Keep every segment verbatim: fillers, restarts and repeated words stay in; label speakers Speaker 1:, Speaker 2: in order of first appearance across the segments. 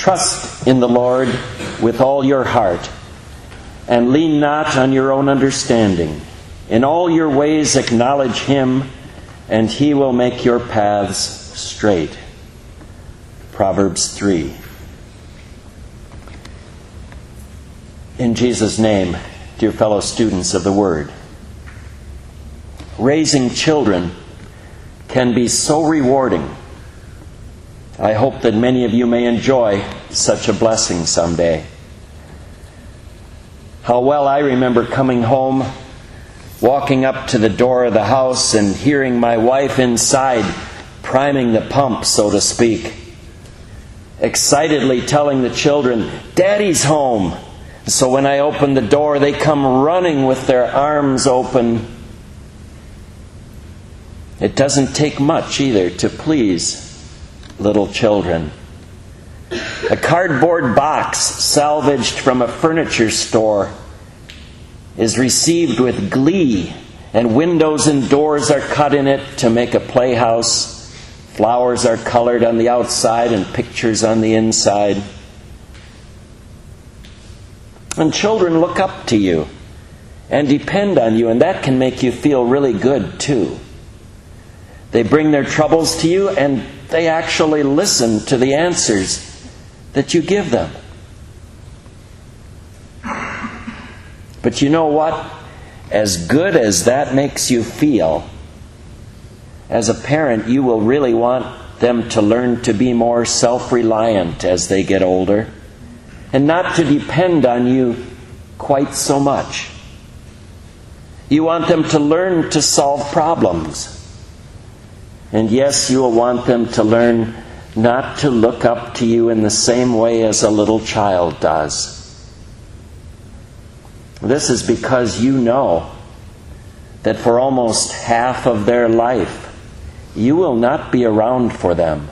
Speaker 1: Trust in the Lord with all your heart, and lean not on your own understanding. In all your ways acknowledge Him, and He will make your paths straight. Proverbs three. In Jesus' name, dear fellow students of the Word, raising children can be so rewarding. I hope that many of you may enjoy such a blessing someday. How well I remember coming home, walking up to the door of the house and hearing my wife inside priming the pump, so to speak, excitedly telling the children, "Daddy's home." So when I open the door, they come running with their arms open. It doesn't take much either to please little children. A cardboard box salvaged from a furniture store is received with glee, and windows and doors are cut in it to make a playhouse. Flowers are colored on the outside and pictures on the inside. And children look up to you and depend on you, and that can make you feel really good too. They bring their troubles to you, and they actually listen to the answers that you give them. But you know what? As good as that makes you feel, as a parent, you will really want them to learn to be more self-reliant as they get older, and not to depend on you quite so much. You want them to learn to solve problems. And yes, you will want them to learn not to look up to you in the same way as a little child does. This is because you know that for almost half of their life, you will not be around for them.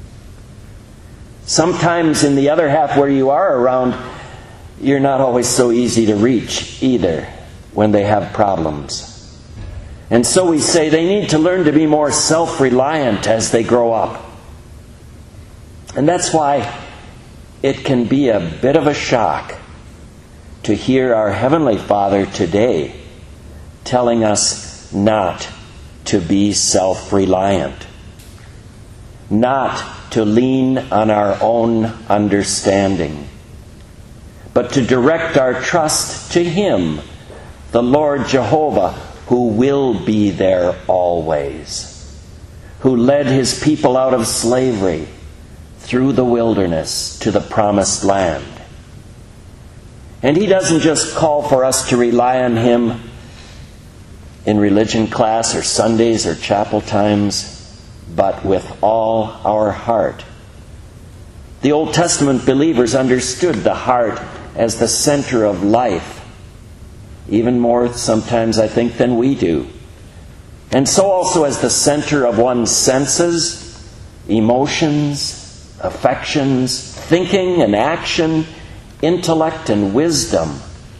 Speaker 1: Sometimes in the other half where you are around, you're not always so easy to reach either when they have problems. And so we say they need to learn to be more self-reliant as they grow up. And that's why it can be a bit of a shock to hear our Heavenly Father today telling us not to be self-reliant, not to lean on our own understanding, but to direct our trust to Him, the Lord Jehovah, who will be there always, who led His people out of slavery through the wilderness to the promised land. And He doesn't just call for us to rely on Him in religion class or Sundays or chapel times, but with all our heart. The Old Testament believers understood the heart as the center of life, even more sometimes, I think, than we do. And so also as the center of one's senses, emotions, affections, thinking and action, intellect and wisdom.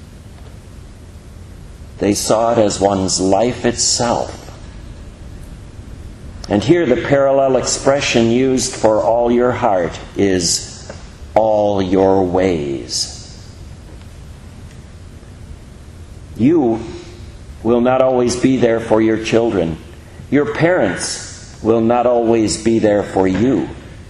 Speaker 1: They saw it as one's life itself. And here the parallel expression used for all your heart is all your ways. You will not always be there for your children. Your parents will not always be there for you.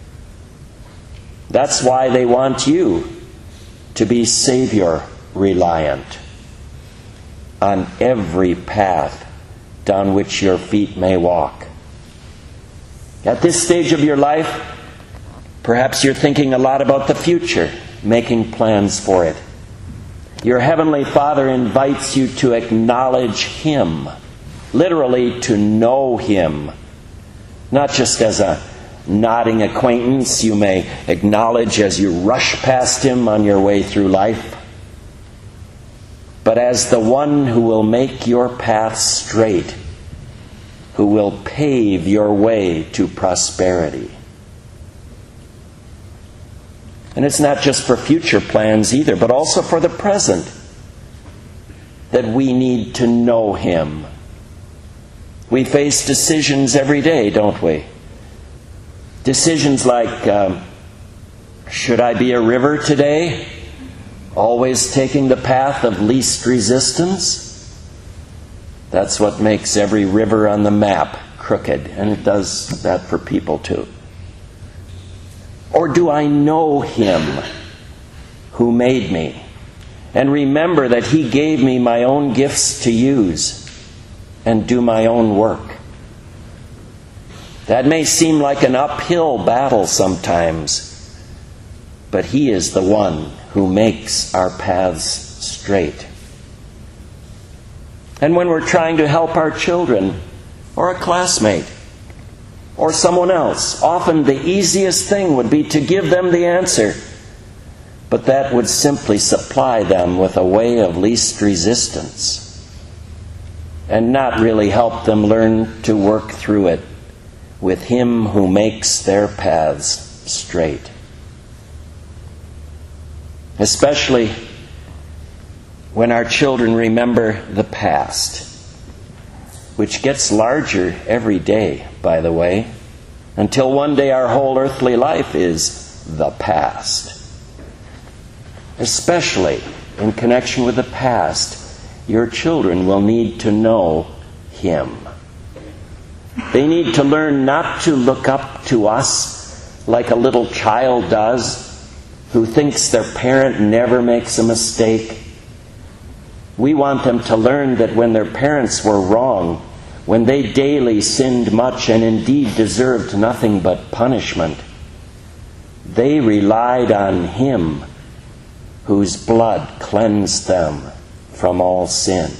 Speaker 1: That's why they want you to be Savior reliant on every path down which your feet may walk. At this stage of your life, perhaps you're thinking a lot about the future, making plans for it. Your Heavenly Father invites you to acknowledge Him, literally to know Him, not just as a nodding acquaintance you may acknowledge as you rush past Him on your way through life, but as the one who will make your path straight, who will pave your way to prosperity. And it's not just for future plans either, but also for the present, that we need to know Him. We face decisions every day, don't we? Decisions like, um, Should I be a river today, always taking the path of least resistance? That's what makes every river on the map crooked, and it does that for people too. Or do I know Him who made me, and remember that He gave me my own gifts to use and do my own work? That may seem like an uphill battle sometimes, but He is the one who makes our paths straight. And when we're trying to help our children, or a classmate, or someone else, often the easiest thing would be to give them the answer, but that would simply supply them with a way of least resistance and not really help them learn to work through it with Him who makes their paths straight. Especially when our children remember the past, which gets larger every day, by the way, until one day our whole earthly life is the past. Especially in connection with the past, your children will need to know Him. They need to learn not to look up to us like a little child does, who thinks their parent never makes a mistake. We want them to learn that when their parents were wrong, when they daily sinned much and indeed deserved nothing but punishment, they relied on Him whose blood cleansed them from all sin.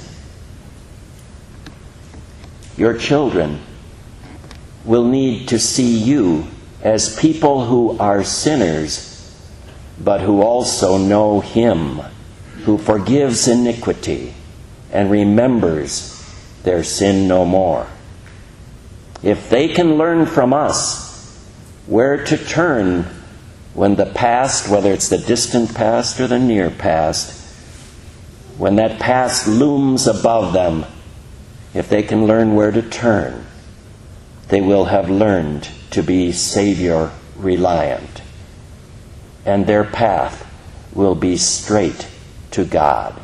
Speaker 1: Your children will need to see you as people who are sinners, but who also know Him who forgives iniquity and remembers their sin no more. If they can learn from us where to turn when the past, whether it's the distant past or the near past, when that past looms above them, if they can learn where to turn, they will have learned to be Savior reliant, and their path will be straight to God.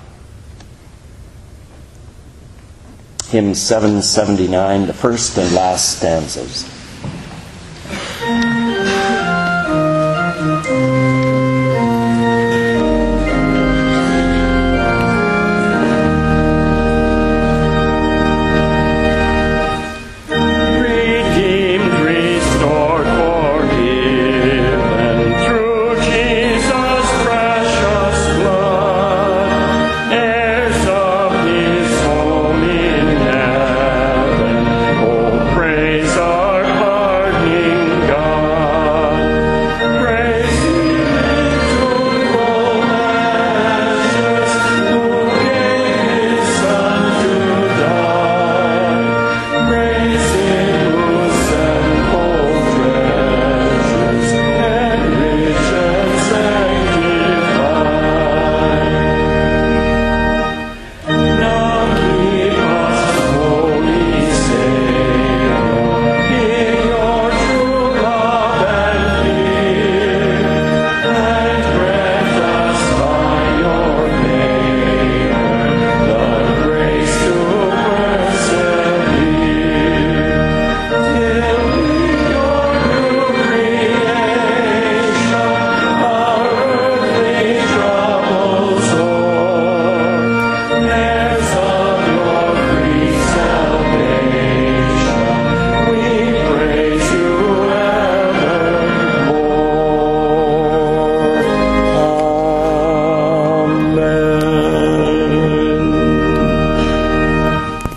Speaker 1: Hymn seven seventy-nine, the first and last stanzas.